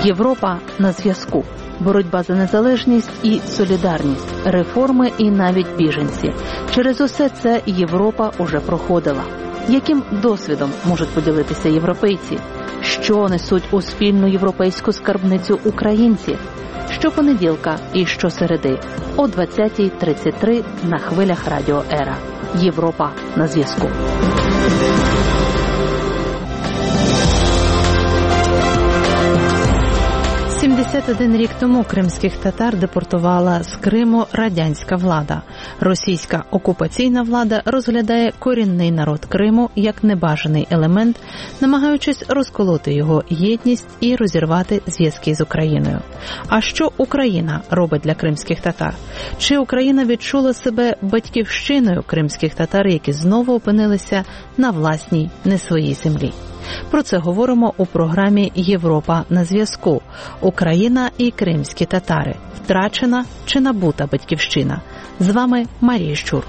Європа на зв'язку. Боротьба за незалежність і солідарність, реформи і навіть біженці. Через усе це Європа уже проходила. Яким досвідом можуть поділитися європейці? Що несуть у спільну європейську скарбницю українці? Щопонеділка і щосереди о 20:33 на хвилях Радіо Ера. Європа на зв'язку. 71 рік тому кримських татар депортувала з Криму радянська влада. Російська окупаційна влада розглядає корінний народ Криму як небажаний елемент, намагаючись розколоти його єдність і розірвати зв'язки з Україною. А що Україна робить для кримських татар? Чи Україна відчула себе батьківщиною кримських татар, які знову опинилися на власній, не своїй землі? Про це говоримо у програмі «Європа на зв'язку». Україна і кримські татари. Втрачена чи набута батьківщина? З вами Марія Щур.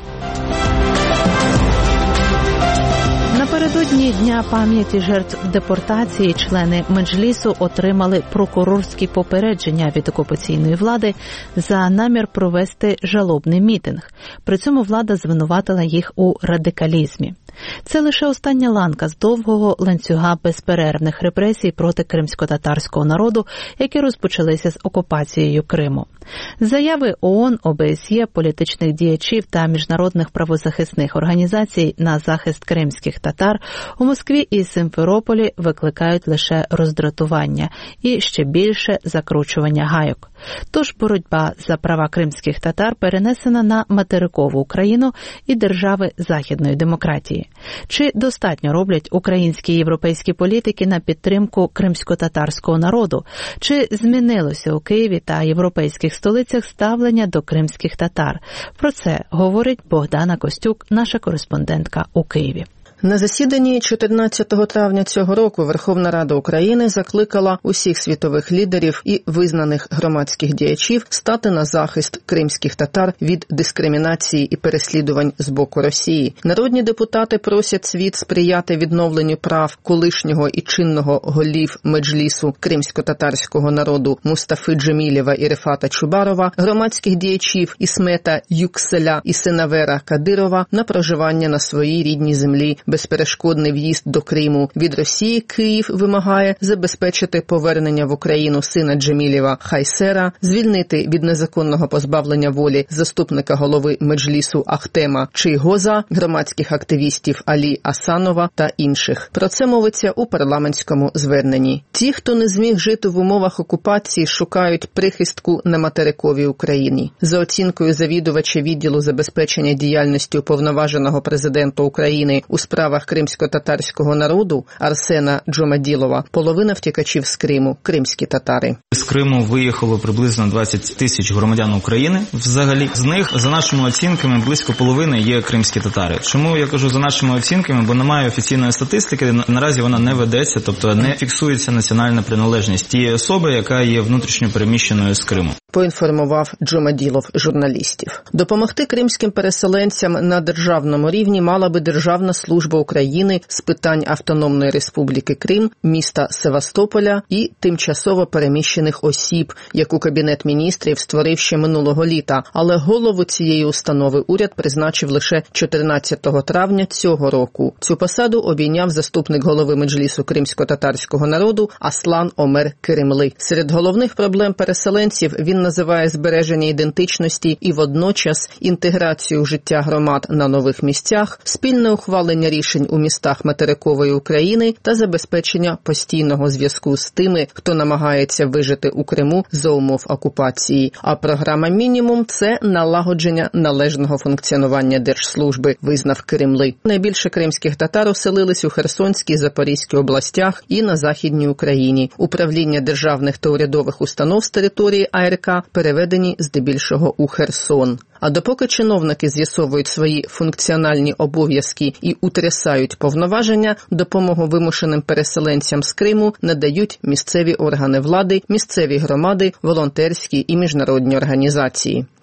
Напередодні Дня пам'яті жертв депортації члени Меджлісу отримали прокурорські попередження від окупаційної влади за намір провести жалобний мітинг. При цьому влада звинуватила їх у радикалізмі. Це лише остання ланка з довгого ланцюга безперервних репресій проти кримсько-татарського народу, які розпочалися з окупацією Криму. Заяви ООН, ОБСЄ, політичних діячів та міжнародних правозахисних організацій на захист кримських татар у Москві і Симферополі викликають лише роздратування і ще більше закручування гайок. Тож боротьба за права кримських татар перенесена на материкову Україну і держави західної демократії. Чи достатньо роблять українські і європейські політики на підтримку кримсько-татарського народу? Чи змінилося у Києві та європейських столицях ставлення до кримських татар? Про це говорить Богдана Костюк, наша кореспондентка у Києві. На засіданні 14 травня цього року Верховна Рада України закликала усіх світових лідерів і визнаних громадських діячів стати на захист кримських татар від дискримінації і переслідувань з боку Росії. Народні депутати просять світ сприяти відновленню прав колишнього і чинного голів Меджлісу кримсько-татарського народу Мустафи Джемілєва і Рефата Чубарова, громадських діячів Ісмета Юкселя і Сенавера Кадирова на проживання на своїй рідній землі, безперешкодний в'їзд до Криму. Від Росії Київ вимагає забезпечити повернення в Україну сина Джемілєва Хайсера, звільнити від незаконного позбавлення волі заступника голови Меджлісу Ахтема Чийгоза, громадських активістів Алі Асанова та інших. Про це мовиться у парламентському зверненні. Ті, хто не зміг жити в умовах окупації, шукають прихистку на материковій Україні. За оцінкою завідувача відділу забезпечення діяльності уповноваженого президента України у справах кримсько-татарського народу Арсена Джомаділова, половина втікачів з Криму – кримські татари. З Криму виїхало приблизно 20 тисяч громадян України. Взагалі, з них, за нашими оцінками, близько половини є кримські татари. Чому я кажу за нашими оцінками? Бо немає офіційної статистики, наразі вона не ведеться, тобто не фіксується національна приналежність тієї особи, яка є внутрішньо переміщеною з Криму. Поінформував Джомаділов журналістів. Допомогти кримським переселенцям на державному рівні мала би Державна служба України з питань Автономної Республіки Крим, міста Севастополя і тимчасово переміщених осіб, яку Кабінет міністрів створив ще минулого літа, але голову цієї установи уряд призначив лише 14 травня цього року. Цю посаду обійняв заступник голови Меджлісу кримсько-татарського народу Аслан Омер Керимли. Серед головних проблем переселенців він називає збереження ідентичності і водночас інтеграцію в життя громад на нових місцях, спільне ухвалення рішень у містах материкової України та забезпечення постійного зв'язку з тими, хто намагається вижити у Криму за умов окупації. А програма «Мінімум» – це налагодження належного функціонування держслужби, визнав Керимли. Найбільше кримських татар оселились у Херсонській і Запорізькій областях і на Західній Україні. Управління державних та урядових установ з території АРК переведені здебільшого у Херсон. А допоки чиновники з'ясовують свої функціональні обов'язки і утрясають повноваження, допомогу вимушеним переселенцям з Криму надають місцеві органи влади, місцеві громади, волонтерські і міжнародні організації.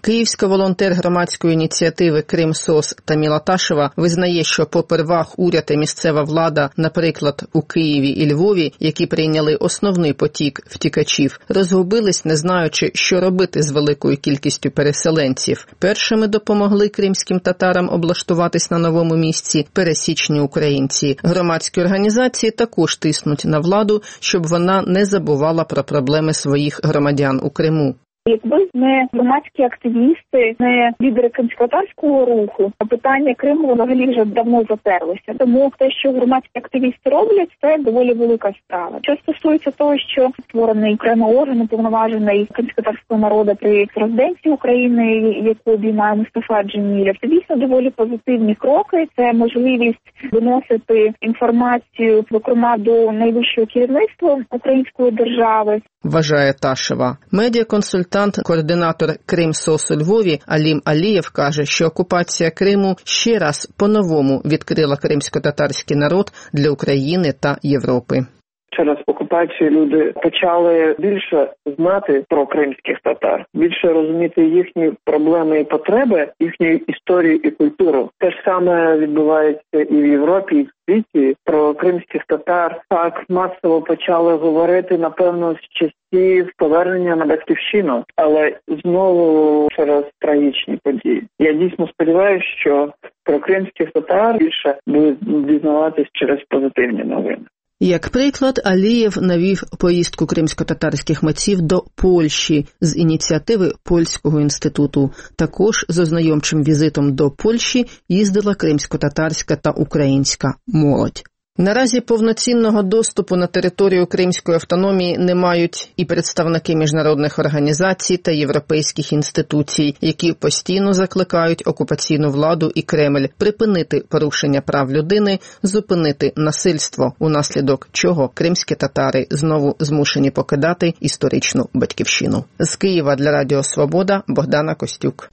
Київська волонтер громадської ініціативи «Крим-СОС» Таміла Ташева визнає, що попервах уряд і місцева влада, наприклад, у Києві і Львові, які прийняли основний потік втікачів, розгубились, не знаючи, що робити з великою кількістю переселенців. Першими допомогли кримським татарам облаштуватись на новому місці пересічні українці. Громадські організації також тиснуть на владу, щоб вона не забувала про проблеми своїх громадян у Криму. Якби не громадські активісти, не лідери кримськотатарського руху, питання Криму взагалі вже давно затерлося. Тому те, що громадські активісти роблять, це доволі велика справа. Що стосується того, що створений окремий орган, уповноважений кримськотатарського народу при президенті України, яку обіймає Мустафа Джемілєв, це дійсно доволі позитивні кроки. Це можливість виносити інформацію, зокрема, до найвищого керівництва української держави. Вважає Ташева. Медіаконсультант, координатор Крим-СОС у Львові Алім Алієв каже, що окупація Криму ще раз по-новому відкрила кримсько-татарський народ для України та Європи. Через окупацію люди почали більше знати про кримських татар, більше розуміти їхні проблеми і потреби, їхню історію і культуру. Те ж саме відбувається і в Європі, і в світі. Про кримських татар так масово почали говорити, напевно, з часів повернення на батьківщину, але знову через трагічні події. Я дійсно сподіваюся, що про кримських татар більше будуть дізнаватись через позитивні новини. Як приклад, Алієв навів поїздку кримсько-татарських митців до Польщі з ініціативи Польського інституту. Також з ознайомчим візитом до Польщі їздила кримсько-татарська та українська молодь. Наразі повноцінного доступу на територію Кримської автономії не мають і представники міжнародних організацій та європейських інституцій, які постійно закликають окупаційну владу і Кремль припинити порушення прав людини, зупинити насильство, унаслідок чого кримські татари знову змушені покидати історичну батьківщину. З Києва для Радіо Свобода Богдана Костюк.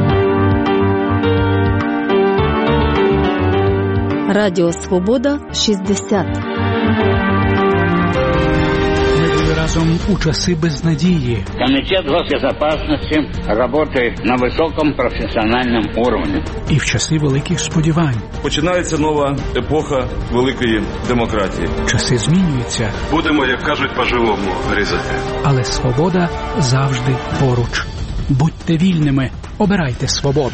Радіо Свобода 60. Ми були разом у часи безнадії. Комитет госбезопасности работает на высоком профессиональном уровне. І в часи великих сподівань. Починається нова епоха великої демократії. Часи змінюються. Будемо, як кажуть, по-живому різати. Але свобода завжди поруч. Будьте вільними, обирайте свободу.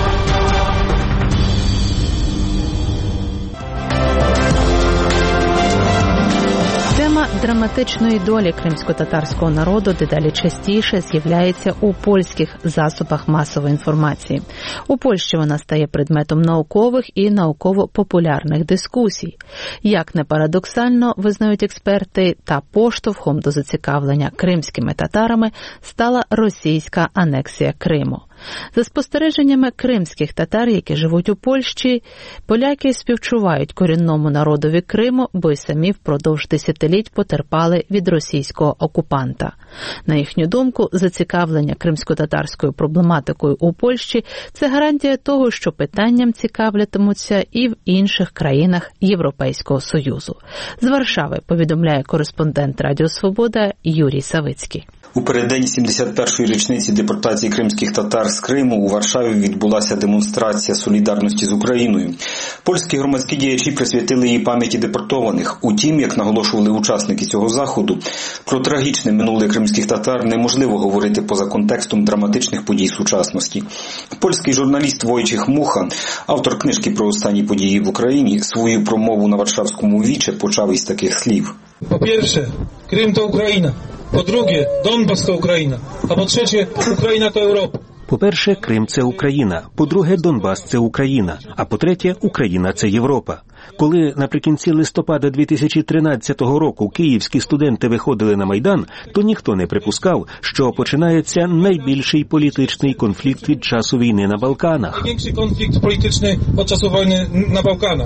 Драматичної долі кримсько-татарського народу дедалі частіше з'являється у польських засобах масової інформації. У Польщі вона стає предметом наукових і науково-популярних дискусій. Як не парадоксально, визнають експерти, та поштовхом до зацікавлення кримськими татарами стала російська анексія Криму. За спостереженнями кримських татар, які живуть у Польщі, поляки співчувають корінному народові Криму, бо й самі впродовж десятиліть потерпали від російського окупанта. На їхню думку, зацікавлення кримсько-татарською проблематикою у Польщі – це гарантія того, що питанням цікавлятимуться і в інших країнах Європейського Союзу. З Варшави повідомляє кореспондент Радіо Свобода Юрій Савицький. У переддень 71-ї річниці депортації кримських татар з Криму у Варшаві відбулася демонстрація солідарності з Україною. Польські громадські діячі присвятили її пам'яті депортованих. Утім, як наголошували учасники цього заходу, про трагічне минуле кримських татар неможливо говорити поза контекстом драматичних подій сучасності. Польський журналіст Войчех Муха, автор книжки про останні події в Україні, свою промову на Варшавському віче почав із таких слів. По-перше, Крим – то Україна. По-друге, Донбас – то Україна. А по-третє, Україна – то Європа. По-перше, Крим – це Україна. По-друге, Донбас – це Україна. А по-третє, Україна – це Європа. Коли наприкінці листопада 2013 року київські студенти виходили на Майдан, то ніхто не припускав, що починається найбільший політичний конфлікт від часу війни на Балканах. Найбільший конфлікт політичний від часу війни на Балканах.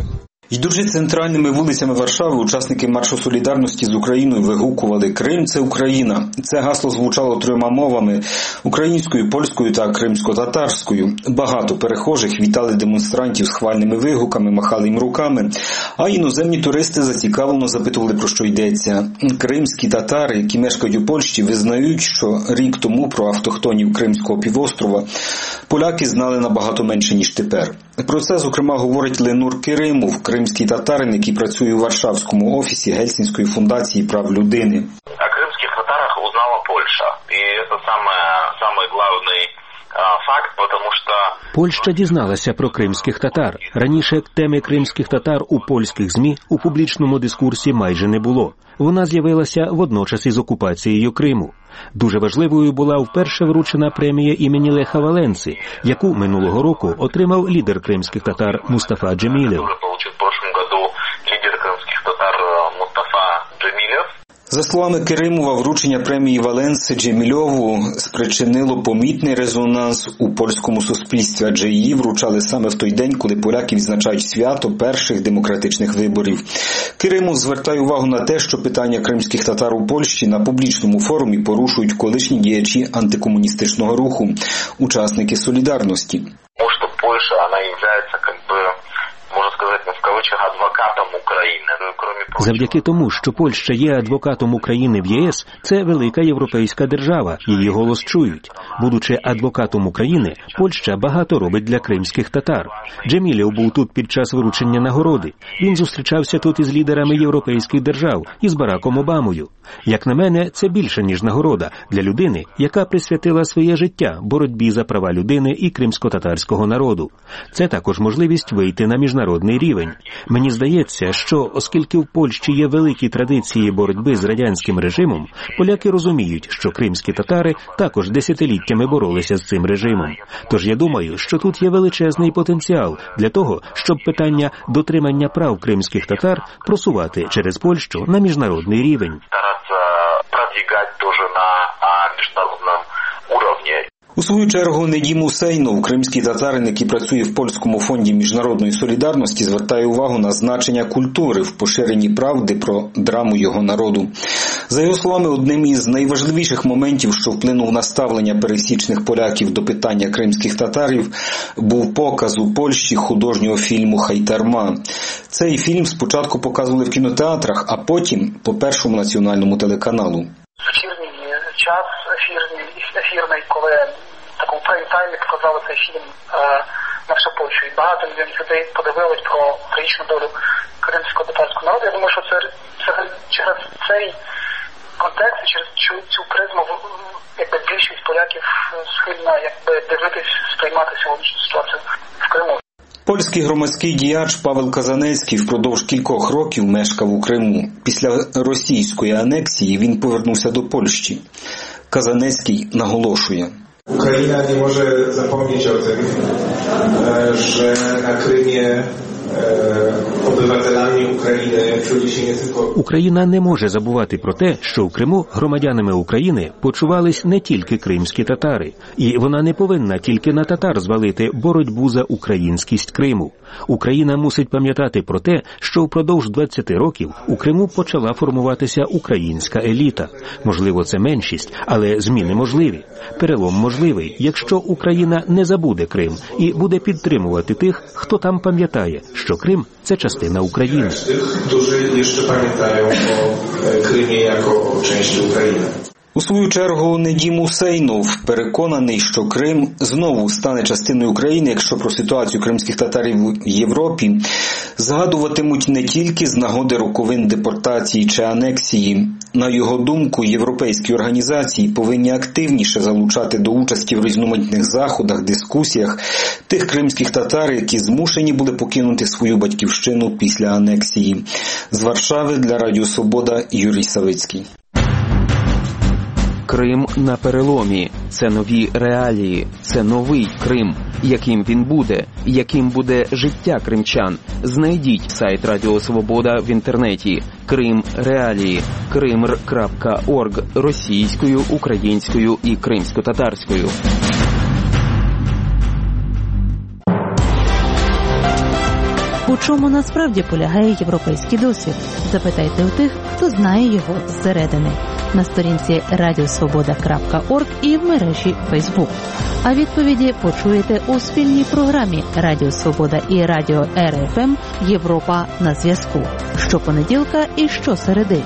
Йдучи центральними вулицями Варшави, учасники маршу солідарності з Україною вигукували «Крим – це Україна». Це гасло звучало 3 мовами – українською, польською та кримсько-татарською. Багато перехожих вітали демонстрантів схвальними вигуками, махали їм руками, а іноземні туристи зацікавлено запитували, про що йдеться. Кримські татари, які мешкають у Польщі, визнають, що рік тому про автохтонів Кримського півострова поляки знали набагато менше, ніж тепер. Про це, зокрема, говорить Ленур Керимов, кримський татарин, який працює у Варшавському офісі Гельсінської фундації прав людини. О кримських татарах узнала Польща. І це самий головний факт, тому що... Польща дізналася про кримських татар. Раніше теми кримських татар у польських ЗМІ у публічному дискурсі майже не було. Вона з'явилася водночас із окупацією Криму. Дуже важливою була вперше вручена премія імені Леха Валенси, яку минулого року отримав лідер кримських татар Мустафа Джемілєв. За словами Керимова, вручення премії Валенси Джемільову спричинило помітний резонанс у польському суспільстві, адже її вручали саме в той день, коли поляки відзначають свято перших демократичних виборів. Керимов звертає увагу на те, що питання кримських татар у Польщі на публічному форумі порушують колишні діячі антикомуністичного руху, учасники солідарності. Тому що Польща, вона є, можна сказати, в кавичках, адвокатом України. Завдяки тому, що Польща є адвокатом України в ЄС, це велика європейська держава, її голос чують. Будучи адвокатом України, Польща багато робить для кримських татар. Джемілєв був тут під час вручення нагороди. Він зустрічався тут із лідерами європейських держав, із Бараком Обамою. Як на мене, це більше, ніж нагорода для людини, яка присвятила своє життя боротьбі за права людини і кримсько-татарського народу. Це також можливість вийти на міжнародний рівень. Мені здається, що оскільки в Польщі є великі традиції боротьби з радянським режимом, поляки розуміють, що кримські татари також десятиліттями боролися з цим режимом. Тож я думаю, що тут є величезний потенціал для того, щоб питання дотримання прав кримських татар просувати через Польщу на міжнародний рівень. У свою чергу Недім Усейнов, кримський татарин, який працює в Польському фонді міжнародної солідарності, звертає увагу на значення культури в поширенні правди про драму його народу. За його словами, одним із найважливіших моментів, що вплинув на ставлення пересічних поляків до питання кримських татарів, був показ у Польщі художнього фільму «Хайтарма». Цей фільм спочатку показували в кінотеатрах, а потім по Першому національному телеканалу. Час ефірний, коли в такому прайм-таймі показали цей фільм «Наша Польща». І багато людей подивились про трагічну долю кримського татарського народу. Я думаю, що це через цей контекст, через цю призму більшість поляків схильна дивитись, сприймати сьогоднішню ситуацію в Криму. Польський громадський діяч Павел Казанецький впродовж кількох років мешкав у Криму. Після російської анексії він повернувся до Польщі. Казанецький наголошує. Україна не може запомnieć o tym, że na Krymie obywatelami України czuli się nie tylko... Україна не може забувати про те, що в Криму громадянами України почувались не тільки кримські татари. І вона не повинна тільки на татар звалити боротьбу за українськість Криму. Україна мусить пам'ятати про те, що впродовж 20 років у Криму почала формуватися українська еліта. Можливо, це меншість, але зміни можливі. Перелом можливий, якщо Україна не забуде Крим і буде підтримувати тих, хто там пам'ятає, що Крим – це частина України. Тих, які ще пам'ятають про Кримі як частину України. У свою чергу Недім Усейнов переконаний, що Крим знову стане частиною України, якщо про ситуацію кримських татарів в Європі згадуватимуть не тільки з нагоди роковин депортації чи анексії. На його думку, європейські організації повинні активніше залучати до участі в різноманітних заходах, дискусіях тих кримських татар, які змушені були покинути свою батьківщину після анексії. З Варшави для Радіо Свобода Юрій Савицький. Крим на переломі. Це нові реалії. Це новий Крим. Яким він буде? Яким буде життя кримчан? Знайдіть сайт Радіо Свобода в інтернеті. Крим реалії. krimr.org російською, українською і кримсько-татарською. У чому насправді полягає європейський досвід? Запитайте у тих, хто знає його зсередини. На сторінці radiosvoboda.org і в мережі Facebook. А відповіді почуєте у спільній програмі Радіо Свобода і Радіо РФМ «Європа на зв'язку» щопонеділка і щосереди.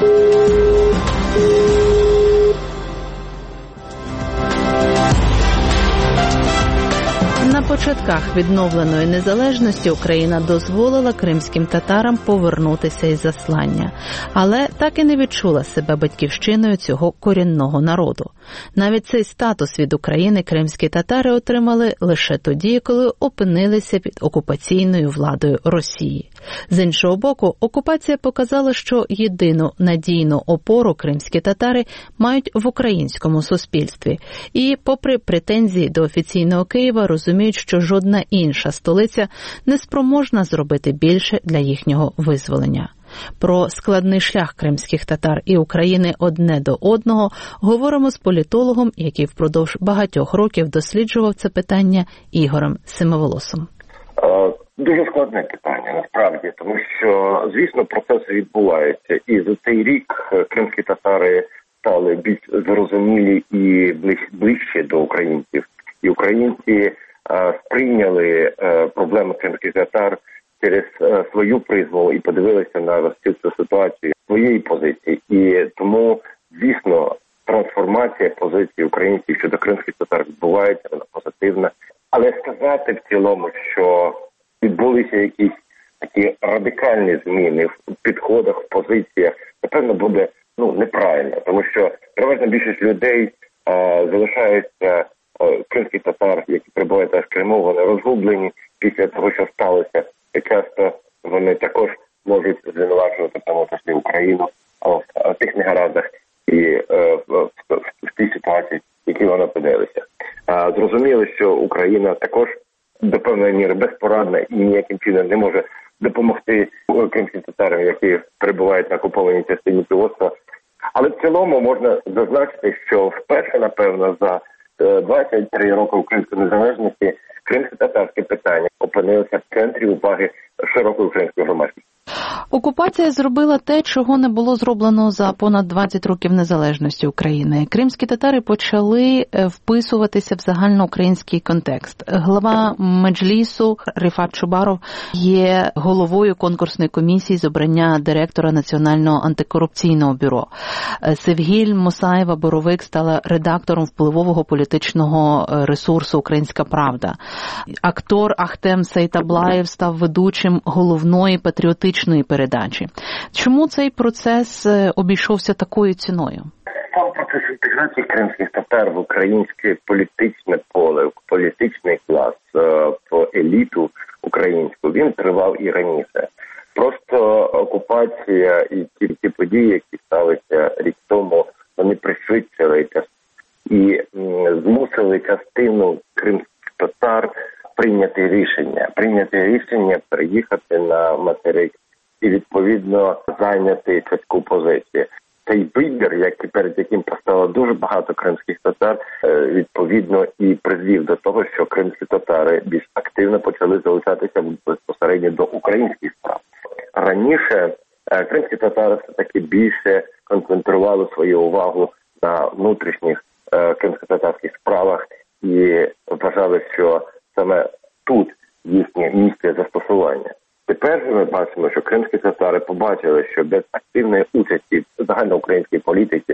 На початках відновленої незалежності Україна дозволила кримським татарам повернутися із заслання, але так і не відчула себе батьківщиною цього корінного народу. Навіть цей статус від України кримські татари отримали лише тоді, коли опинилися під окупаційною владою Росії. З іншого боку, окупація показала, що єдину надійну опору кримські татари мають в українському суспільстві. І, попри претензії до офіційного Києва, розуміють, що жодна інша столиця не спроможна зробити більше для їхнього визволення. Про складний шлях кримських татар і України одне до одного говоримо з політологом, який впродовж багатьох років досліджував це питання, Ігорем Семиволосом. Дуже складне питання, насправді, тому що, звісно, процеси відбуваються. І за цей рік кримські татари стали більш зрозумілі і ближче до українців. І українці сприйняли проблеми кримських татар через свою призву і подивилися на цю ситуацію своєї позиції. І тому, звісно, трансформація позиції українців щодо кримських татар відбувається, вона позитивна. Але сказати в цілому, що відбулися якісь такі радикальні зміни в підходах, в позиціях, напевно, буде неправильно. Тому що переважна більшість людей залишаються кримських татар, які перебувають в Криму, вони розгублені після того, що сталося. І часто вони також можуть звинувачувати, в тому числі, Україну в тих негараздах і в тій ситуації, в якій вона опинилася. Зрозуміло, що Україна також до певної міри безпорадна і ніяким чином не може допомогти кримським татарам, які перебувають на окупованій частині півострова. Але в цілому можна зазначити, що вперше, напевно, за 23 роки української незалежності кримсько-татарське питання опинилося в центрі уваги широкої української громадськості. Окупація зробила те, чого не було зроблено за понад 20 років незалежності України. Кримські татари почали вписуватися в загальноукраїнський контекст. Глава Меджлісу Рифат Чубаров є головою конкурсної комісії з обрання директора Національного антикорупційного бюро. Севгіль Мусаєва-Боровик стала редактором впливового політичного ресурсу «Українська правда». Актор Ахтем Сейтаблаєв став ведучим головної патріотичної передачі. Чому цей процес обійшовся такою ціною? Сам процес інтеграції кримських татар в українське політичне поле, в політичний клас, в еліту українську, він тривав і раніше. Просто окупація і ті події, які сталися рік тому, вони пришвидшили і змусили частину кримських татар прийняти рішення переїхати на материк і, відповідно, зайняти чітку позицію. Цей вибір, перед яким постало дуже багато кримських татар, відповідно, і призвів до того, що кримські татари більш активно почали залучатися безпосередньо до українських справ. Раніше кримські татари все-таки більше концентрували свою увагу на внутрішніх кримсько-татарських справах і вважали, що саме тут їхнє місце застосування. Тепер ми бачимо, що кримські татари побачили, що без активної участі в загальноукраїнській політиці,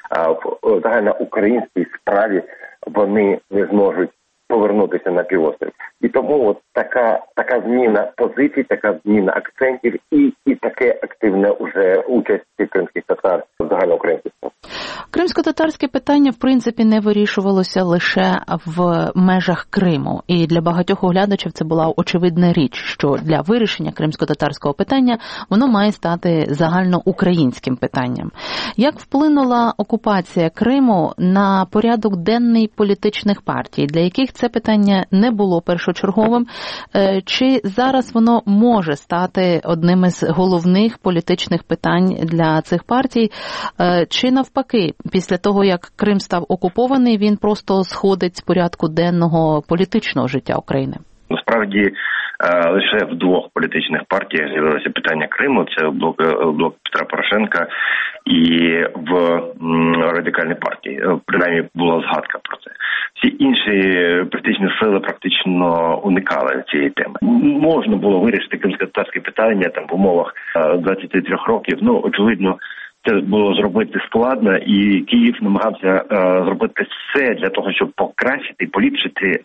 в загальноукраїнській справі вони не зможуть повернутися на півострів. І тому от така зміна позицій, така зміна акцентів і таке активне уже участі кримських татар в загальноукраїнській справі. Кримсько-татарське питання, в принципі, не вирішувалося лише в межах Криму. І для багатьох оглядачів це була очевидна річ, що для вирішення кримсько-татарського питання воно має стати загальноукраїнським питанням. Як вплинула окупація Криму на порядок денний політичних партій, для яких це питання не було першочерговим? Чи зараз воно може стати одним із головних політичних питань для цих партій? Чи навпаки, після того, як Крим став окупований, він просто сходить з порядку денного політичного життя України? Насправді, лише в двох політичних партіях з'явилося питання Криму. Це блок Петра Порошенка і в Радикальній партії. Принаймні була згадка про це. Всі інші політичні сили практично уникали цієї теми. Можна було вирішити кримськотатарське питання там в умовах 23 років. Ну, очевидно, це було зробити складно, і Київ намагався зробити все для того, щоб покращити і поліпшити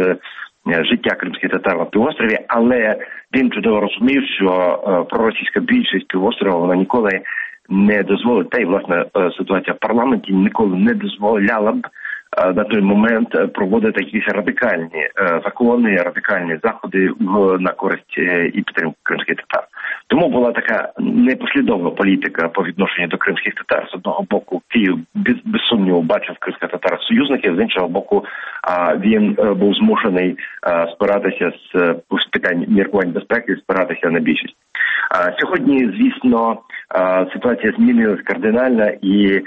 життя кримських татар на півострові, але він чудово розумів, що проросійська більшість півострова, вона ніколи не дозволить, та й, власне, ситуація в парламенті ніколи не дозволяла б на той момент проводити якісь радикальні закони, радикальні заходи на користь і підтримку кримських татар. Тому була така непослідовна політика по відношенню до кримських татар. З одного боку, Київ без сумніву бачив кримських татар союзників, з іншого боку, він був змушений спиратися з питань міркувань безпеки, спиратися на більшість. Сьогодні, звісно, ситуація змінилась кардинально, і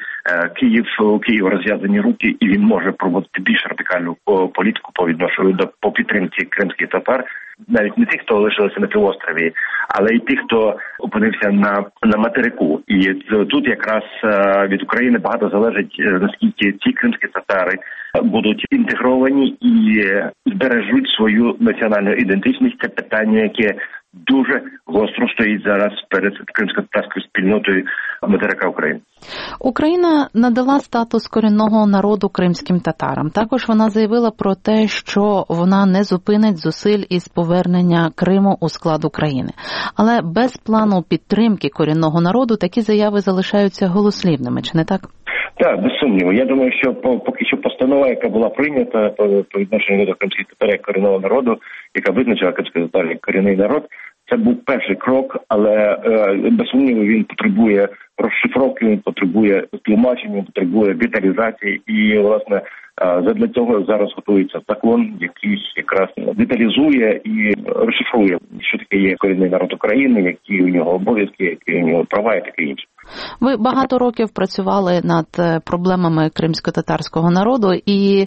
у Києва розв'язані руки, і він може проводити більш радикальну політику по відношенню по підтримці кримських татар, навіть не тих, хто лишилися на півострові, але й тих, хто опинився на материку. І тут якраз від України багато залежить, наскільки ці кримські татари будуть інтегровані і збережуть свою національну ідентичність. Це питання, яке дуже гостро стоїть зараз перед кримськотатарською спільнотою материка України. Україна надала статус корінного народу кримським татарам. Також вона заявила про те, що вона не зупинить зусиль із повернення Криму у склад України. Але без плану підтримки корінного народу такі заяви залишаються голослівними, чи не так? Так, без сумніву. Я думаю, що поки що постанова, яка була прийнята по відношенню до кримських татар як корінного народу, яка визначила кримських татар як корінний народ, це був перший крок, але без сумніву він потребує розшифровки, він потребує тлумачення, він потребує деталізації і, власне, задля цього зараз готується закон, який якраз деталізує і розшифрує, що таке є корінний народ України, які у нього обов'язки, які у нього права і таке інше. Ви багато років працювали над проблемами кримсько-татарського народу і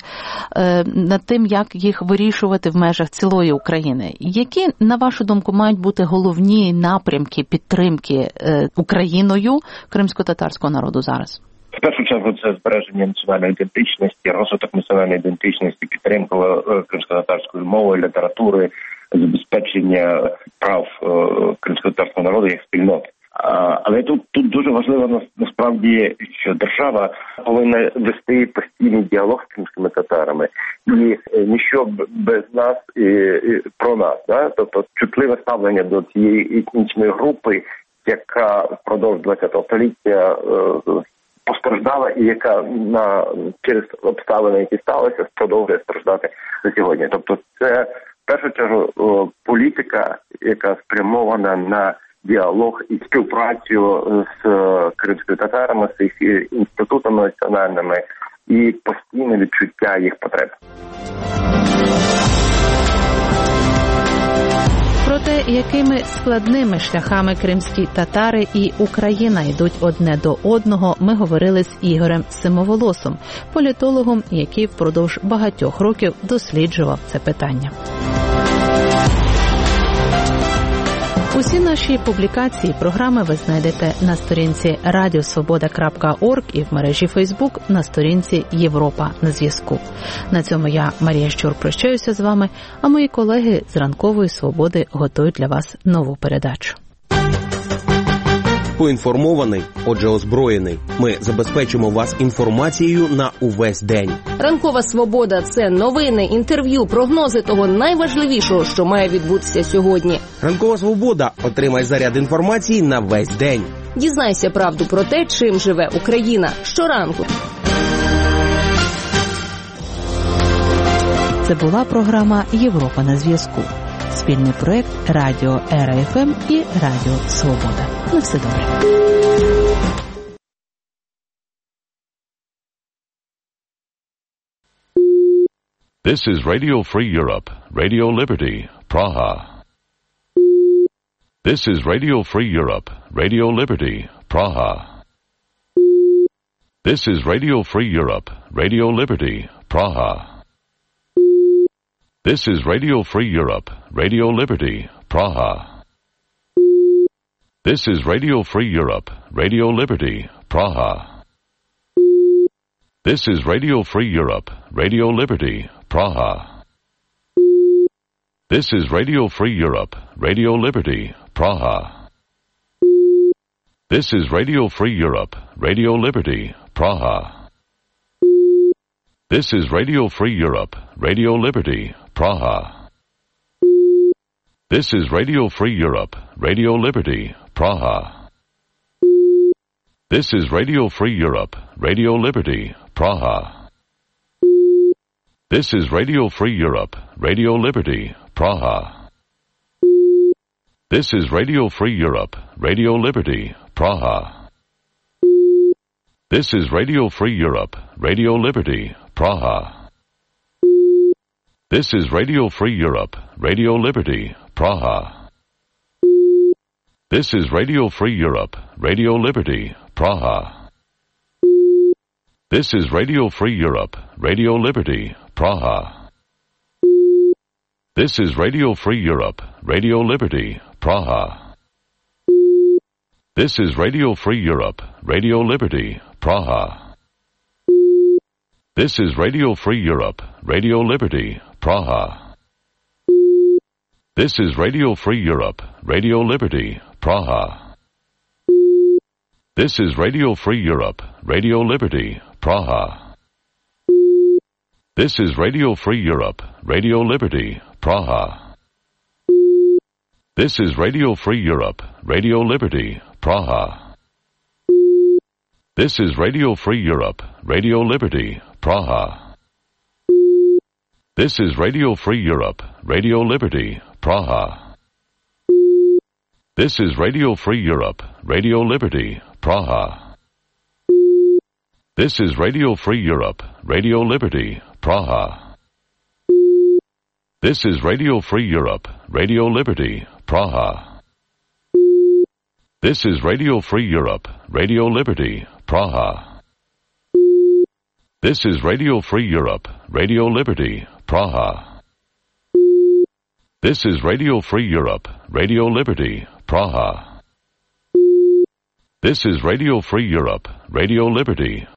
над тим, як їх вирішувати в межах цілої України. Які, на вашу думку, мають бути головні напрямки підтримки Україною кримсько-татарського народу зараз? В першу чергу це збереження національної ідентичності, розвиток національної ідентичності, підтримка кримсько-татарської мови, літератури, забезпечення прав кримсько-татарського народу як спільноти. Але тут дуже важливо насправді, що держава повинна вести постійний діалог з кримськими татарами. І ніщо без нас і про нас. Да? Тобто чутливе ставлення до цієї етнічної групи, яка впродовж ХХ століття постраждала і яка через обставини, які сталися, продовжує страждати на сьогодні. Тобто це, в першу чергу, політика, яка спрямована на діалог і співпрацю з кримськими татарами, з їх інститутами національними і постійне відчуття їх потреб. Про те, якими складними шляхами кримські татари і Україна йдуть одне до одного, ми говорили з Ігорем Симоволосом, політологом, який впродовж багатьох років досліджував це питання. Усі наші публікації, програми ви знайдете на сторінці radiosvoboda.org і в мережі Facebook на сторінці Європа на зв'язку. На цьому я, Марія Щур, прощаюся з вами, а мої колеги з Ранкової Свободи готують для вас нову передачу. Поінформований, отже озброєний. Ми забезпечимо вас інформацією на увесь день. Ранкова Свобода – це новини, інтерв'ю, прогнози того найважливішого, що має відбутися сьогодні. Ранкова Свобода – отримай заряд інформації на весь день. Дізнайся правду про те, чим живе Україна. Щоранку. Це була програма «Європа на зв'язку». Спільний проект Радіо РФМ і Радіо Свобода. На все добре. This is Radio Free Europe, Radio Liberty, Praha. This is Radio Free Europe, Radio Liberty, Praha. This is Radio Free Europe, Radio Liberty, Praha. This is Radio Free Europe, Radio Liberty, Praha. This is Radio Free Europe, Radio Liberty, Praha. This is Radio Free Europe, Radio Liberty, Praha. This is Radio Free Europe, Radio Liberty, Praha. This is Radio Free Europe, Radio Liberty, Praha. This is Radio Free Europe, Radio Liberty, Praha. This is Radio Free Europe, Radio Liberty, Praha. This is Radio Free Europe, Radio Liberty, Praha. This is Radio Free Europe, Radio Liberty, Praha. This is Radio Free Europe, Radio Liberty, Praha. This is Radio Free Europe, Radio Liberty, Praha. This is Radio Free Europe, Radio Liberty, Praha. This is Radio Free Europe, Radio Liberty, Praha. This is Radio Free Europe, Radio Liberty, Praha. This is Radio Free Europe, Radio Liberty, Praha. This is Radio Free Europe, Radio Liberty, Praha. This is Radio Free Europe, Radio Liberty, Praha. This is Radio Free Europe, Radio Liberty, Praha. This is Radio Free Europe, Radio Liberty, Praha. This is Radio Free Europe, Radio Liberty, Praha. This is Radio Free Europe, Radio Liberty, Praha. This is Radio Free Europe, Radio Liberty, Praha. This is Radio Free Europe, Radio Liberty, Praha. This is Radio Free Europe, Radio Liberty, Praha. This is Radio Free Europe, Radio Liberty, Praha. This is Radio Free Europe, Radio Liberty, Praha. This is Radio Free Europe, Radio Liberty, Praha. This is Radio Free Europe, Radio Liberty, Praha. This is Radio Free Europe, Radio Liberty, Praha. This is Radio Free Europe, Radio Liberty,